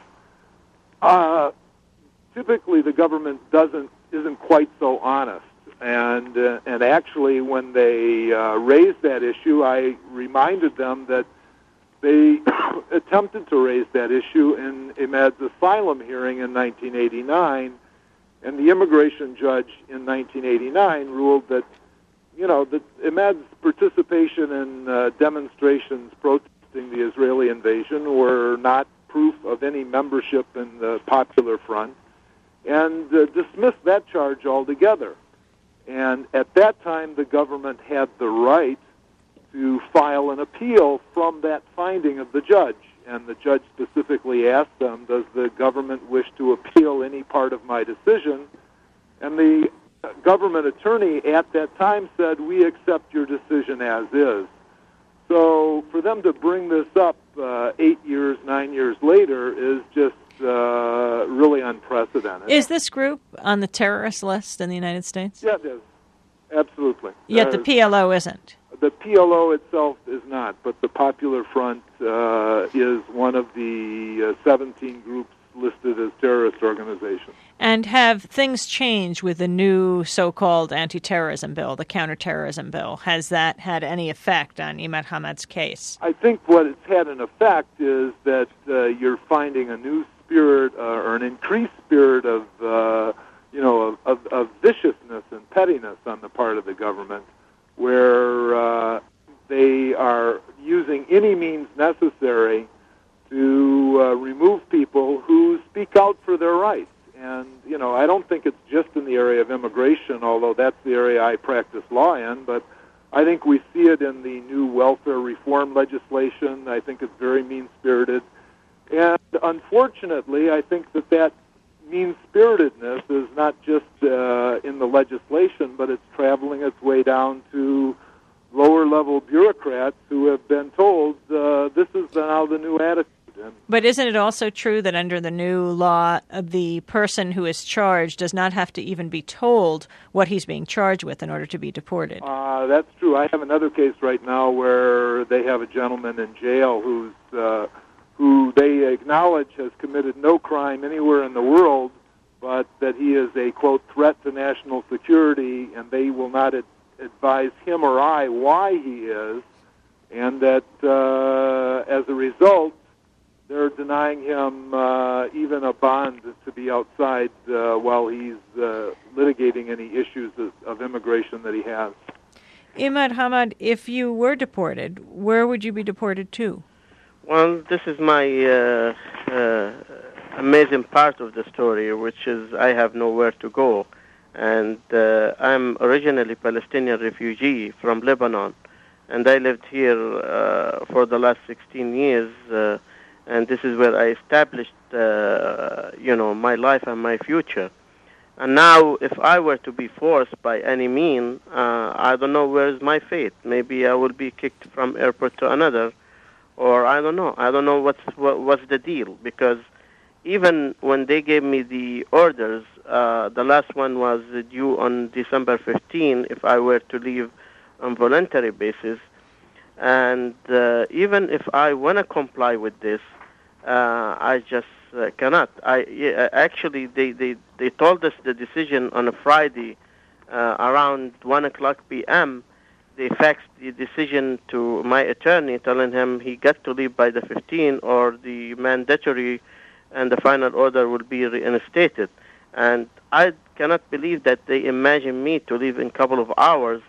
Typically, the government isn't quite so honest. And actually, when they raised that issue, I reminded them that they attempted to raise that issue in Imad's asylum hearing in 1989, and the immigration judge in 1989 ruled that, that Imad's participation in demonstrations protesting the Israeli invasion were not proof of any membership in the Popular Front, and dismissed that charge altogether. And at that time, the government had the right to file an appeal from that finding of the judge. And the judge specifically asked them, does the government wish to appeal any part of my decision? And the government attorney at that time said, we accept your decision as is. So for them to bring this up 9 years later is just really unprecedented. Is this group on the terrorist list in the United States? Yeah, it is. Absolutely. Yet the PLO isn't. The PLO itself is not, but the Popular Front is one of the 17 groups listed as terrorist organizations. And have things changed with the new so-called anti-terrorism bill, the counterterrorism bill? Has that had any effect on Imad Hamad's case? I think what it's had an effect is that you're finding a new spirit or an increased spirit of viciousness and pettiness on the part of the government, where they are using any means necessary to remove people who speak out for their rights. And, I don't think it's just in the area of immigration, although that's the area I practice law in, but I think we see it in the new welfare reform legislation. I think it's very mean-spirited. And unfortunately, I think that mean-spiritedness is not just in the legislation, but it's traveling its way down to lower-level bureaucrats who have been told this is now the new attitude. But isn't it also true that under the new law, the person who is charged does not have to even be told what he's being charged with in order to be deported? That's true. I have another case right now where they have a gentleman in jail who they acknowledge has committed no crime anywhere in the world, but that he is a, quote, threat to national security, and they will not advise him or I why he is, and that as a result, they're denying him even a bond to be outside while he's litigating any issues of immigration that he has. Imad Hamad, if you were deported, where would you be deported to? Well, this is my amazing part of the story, which is I have nowhere to go. And I'm originally Palestinian refugee from Lebanon. And I lived here for the last 16 years. And this is where I established, my life and my future. And now, if I were to be forced by any mean, I don't know where is my fate. Maybe I will be kicked from airport to another, or I don't know. I don't know what's the deal, because even when they gave me the orders, the last one was due on December 15 if I were to leave on voluntary basis. And even if I want to comply with this, I just cannot. Actually, they told us the decision on a Friday around 1 o'clock p.m. They faxed the decision to my attorney, telling him he got to leave by the 15th, or the mandatory and the final order will be reinstated. And I cannot believe that they imagine me to leave in a couple of hours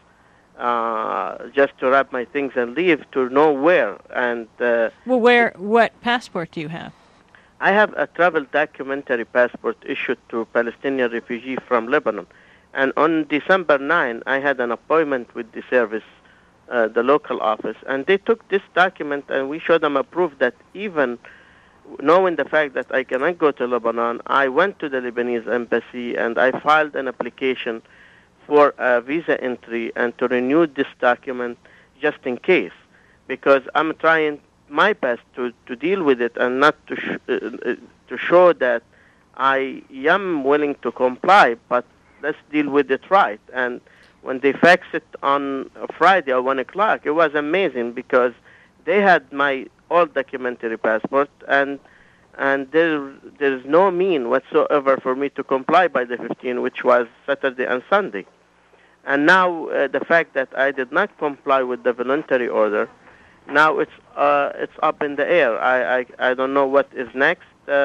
just to wrap my things and leave to nowhere. And what passport do you have? I have a travel documentary passport issued to Palestinian refugee from Lebanon. And on December 9, I had an appointment with the service, the local office, and they took this document and we showed them a proof that even knowing the fact that I cannot go to Lebanon, I went to the Lebanese embassy and I filed an application for a visa entry and to renew this document just in case, because I'm trying my best to deal with it and not to show that I am willing to comply, but let's deal with it right. And when they faxed it on Friday at 1 o'clock, it was amazing because they had my old documentary passport, and there's no mean whatsoever for me to comply by the 15th, which was Saturday and Sunday. And now the fact that I did not comply with the voluntary order, now it's up in the air. I don't know what is next.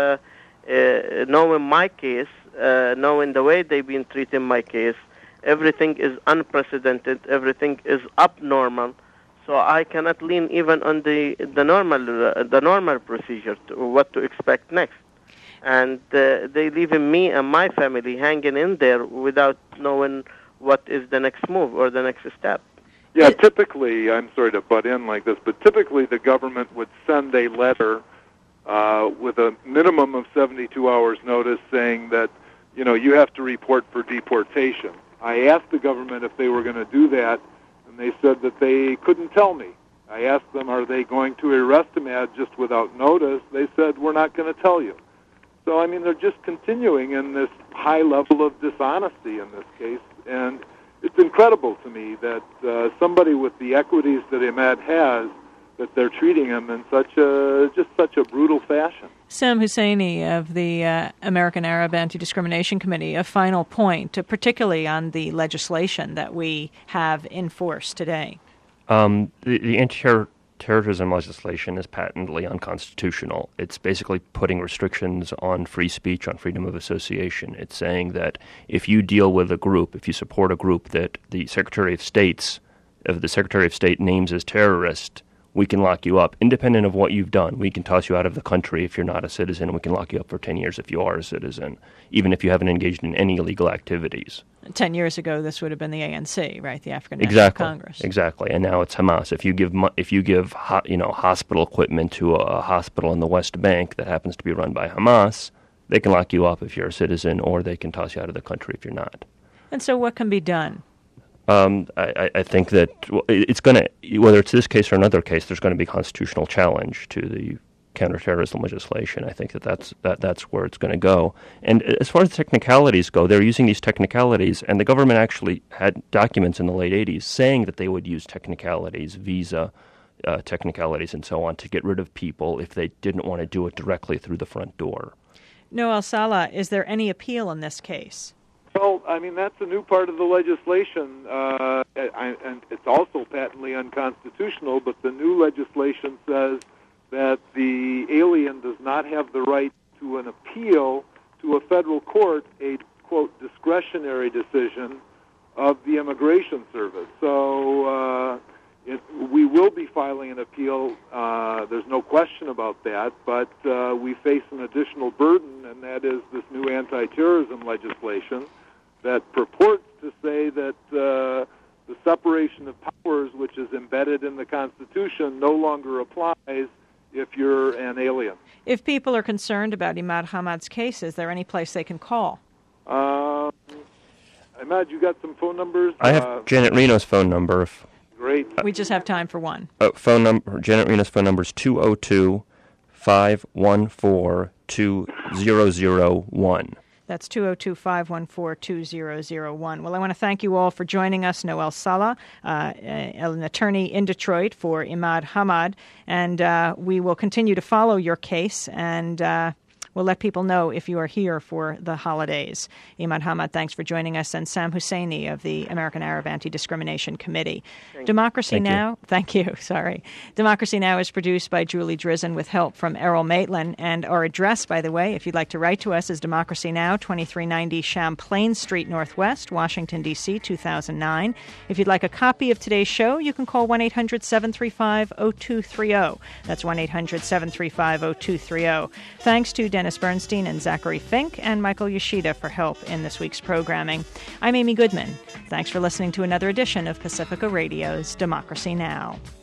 Knowing my case, knowing the way they've been treating my case, everything is unprecedented. Everything is abnormal. So I cannot lean even on the normal procedure to what to expect next. And they leaving me and my family hanging in there without knowing what is the next move or the next step. Yeah, typically, I'm sorry to butt in like this, but typically the government would send a letter with a minimum of 72 hours notice saying that, you have to report for deportation. I asked the government if they were going to do that, and they said that they couldn't tell me. I asked them, are they going to arrest him just without notice? They said, we're not going to tell you. So, they're just continuing in this high level of dishonesty in this case, and it's incredible to me that somebody with the equities that Ahmed has, that they're treating him in such a brutal fashion. Sam Husseini of the American Arab Anti-Discrimination Committee, a final point, particularly on the legislation that we have in force today. The anti-terrorism legislation is patently unconstitutional. It's basically putting restrictions on free speech, on freedom of association. It's saying that if you deal with a group, if you support a group that the Secretary of State names as terrorist, we can lock you up. Independent of what you've done, we can toss you out of the country if you're not a citizen, and we can lock you up for 10 years if you are a citizen, even if you haven't engaged in any illegal activities. 10 years ago, this would have been the ANC, right? The African National Congress. Exactly, and now it's Hamas. If you give hospital equipment to a hospital in the West Bank that happens to be run by Hamas, they can lock you up if you're a citizen, or they can toss you out of the country if you're not. And so, what can be done? I think that it's going to, whether it's this case or another case, there's going to be a constitutional challenge to the counterterrorism legislation. I think that's where it's going to go. And as far as the technicalities go, they're using these technicalities, and the government actually had documents in the late 80s saying that they would use technicalities, visa technicalities and so on, to get rid of people if they didn't want to do it directly through the front door. Noel Salah, is there any appeal in this case? Well, that's a new part of the legislation, and it's also patently unconstitutional, but the new legislation says that the alien does not have the right to an appeal to a federal court, a, quote, discretionary decision of the Immigration Service. So we will be filing an appeal. There's no question about that, but we face an additional burden, and that is this new anti-terrorism legislation that purports to say that the separation of powers, which is embedded in the Constitution, no longer applies if you're an alien. If people are concerned about Imad Hamad's case, is there any place they can call? Ahmad, you got some phone numbers? I have Janet Reno's phone number. Great. We just have time for one. Janet Reno's phone number is 202-514-2001. That's 202-514-2001. Well, I want to thank you all for joining us. Noel Salah, an attorney in Detroit for Imad Hamad, and we will continue to follow your case, and we'll let people know if you are here for the holidays. Imad Hamad, thanks for joining us, and Sam Husseini of the American Arab Anti-Discrimination Committee. Democracy Now! Thank you, sorry. Democracy Now! Is produced by Julie Drizzen with help from Errol Maitland, and our address, by the way, if you'd like to write to us, is Democracy Now!, 2390 Champlain Street Northwest, Washington, D.C., 2009. If you'd like a copy of today's show, you can call 1-800-735-0230. That's 1-800-735-0230. Thanks to Dennis Bernstein and Zachary Fink and Michael Yoshida for help in this week's programming. I'm Amy Goodman. Thanks for listening to another edition of Pacifica Radio's Democracy Now!